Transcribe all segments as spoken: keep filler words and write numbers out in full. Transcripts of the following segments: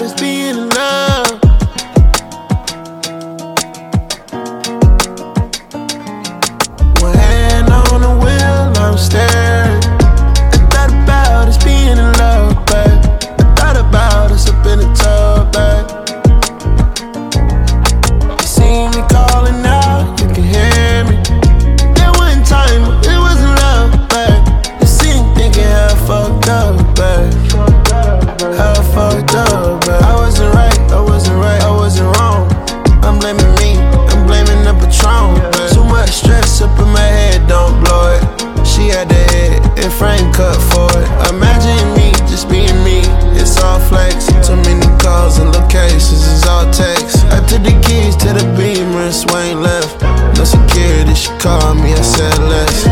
is being in love. One hand on the wheel, I'm staring. I thought about us being in love, babe. I thought about us up in the tub, babe. You see me calling out, you can hear me. That one time, it wasn't love, babe. You see me thinking how I fucked up, babe. How I fucked up, babe. I wasn't right, I wasn't right, I wasn't wrong. I'm blaming me, I'm blaming the Patron, babe. Too much stress up in my head, don't blow it. She had the head and frame cut for it. Imagine me just being me, it's all flex. Too many calls and locations, it's all text. I took the keys to the Beamer and Swain left. No security, she called me, I said less.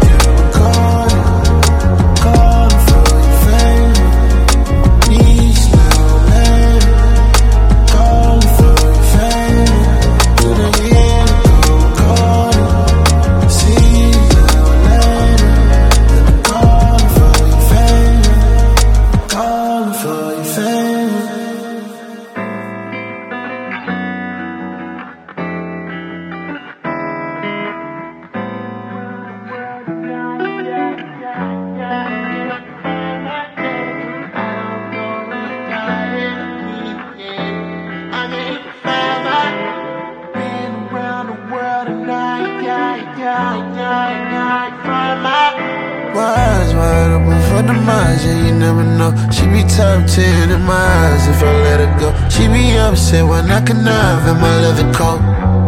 My eyes wide open for the minds, yeah, you never know. She be top ten in my eyes if I let her go. She be upset when I connive in my leather coat.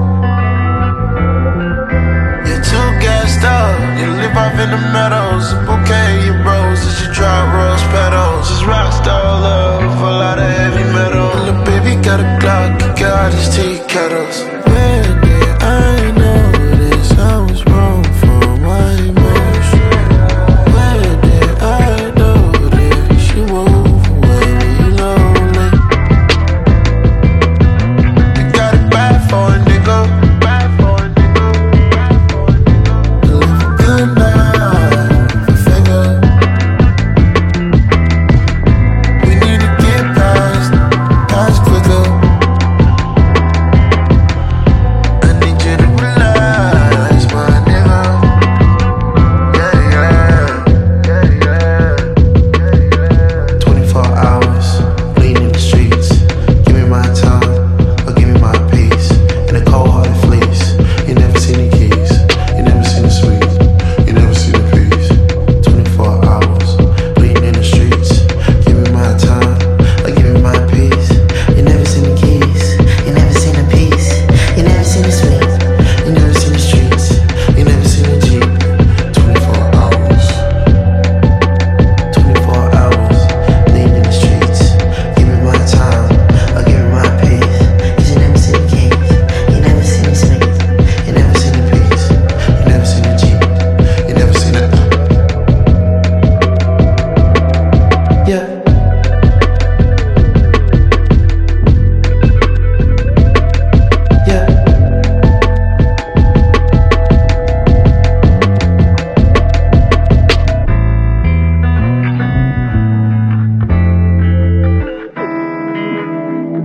You're too gassed up, you live off in the meadows. A bouquet of your roses, you drop rose petals. It's rockstar love, a lot of heavy metal. Little baby got a Glock, you got these tea kettles.